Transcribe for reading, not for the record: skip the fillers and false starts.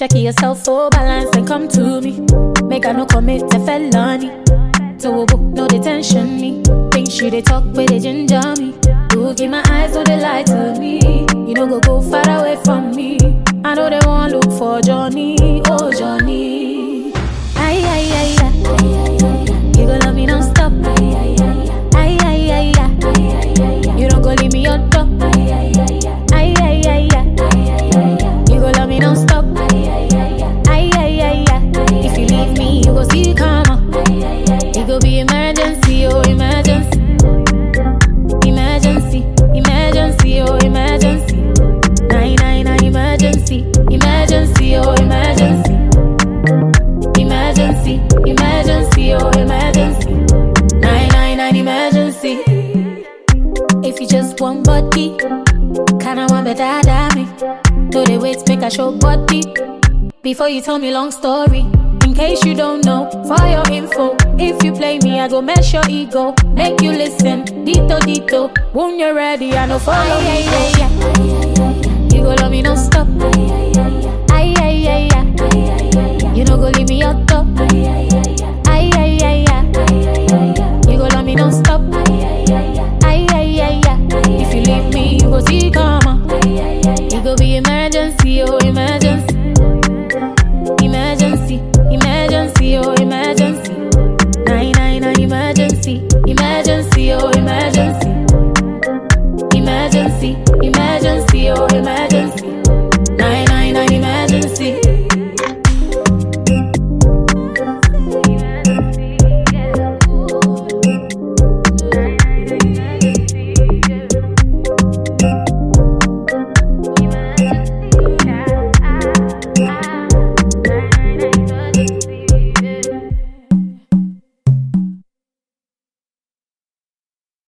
Check yourself for balance and come to me. Make I no commit a felony. So we book no detention me. Think she they talk where they ginger me. You give my eyes so they lie to me. You know go far away from me. I know they won't look for Johnny, oh Johnny. Ay ay ay ay. You gon' love me non-stop. Ay ay ay ay. You don't go leave me your door. Ay ay ay ay. You gon' love me non-stop. Ay ay ay. If you leave me, you go see karma. It go be emergency, oh emergency. Emergency, emergency, oh emergency. 999 emergency, emergency, oh emergency. Emergency, emergency, oh emergency. 999 emergency. If you just want body, kinda want better than me. No they wait, make a show body. Before you tell me long story. In case you don't know, for your info, if you play me, I go mess your ego. Make you listen, dito dito. When you're ready, I know follow me. You go love me non-stop. Ay ay ay ay. You know go leave me out top. Ay ay ay ay. You go love me non-stop. Ay ay ay ay. If you leave me, you go see karma. You go be emergency, oh emergency. Emergency, emergency, oh